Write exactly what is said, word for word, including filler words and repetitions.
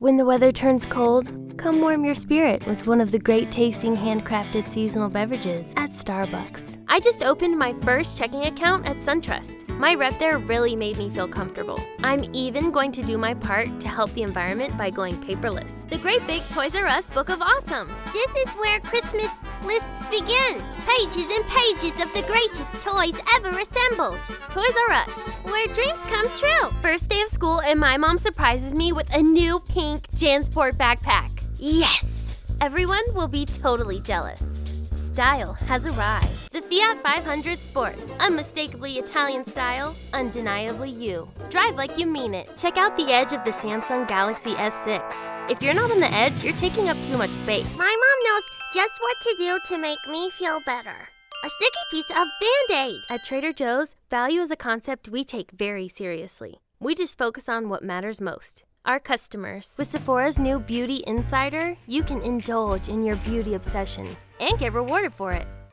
When the weather turns cold, come warm your spirit with one of the great tasting handcrafted seasonal beverages at Starbucks. I just opened my first checking account at SunTrust. My rep there really made me feel comfortable. I'm even going to do my part to help the environment by going paperless. The great big Toys R Us Book of Awesome. This is where Christmas lists begin. Pages and pages of the greatest toys ever assembled. Toys R Us, where dreams come true. First day of school and my mom surprises me with a new pink JanSport backpack. Yes! Everyone will be totally jealous. Style has arrived. The Fiat five hundred Sport. Unmistakably Italian style, undeniably you. Drive like you mean it. Check out the edge of the Samsung Galaxy S six. If you're not on the edge, you're taking up too much space. My mom knows just what to do to make me feel better. A sticky piece of Band-Aid. At Trader Joe's, value is a concept we take very seriously. We just focus on what matters most. Our customers. With Sephora's new Beauty Insider, you can indulge in your beauty obsession and get rewarded for it.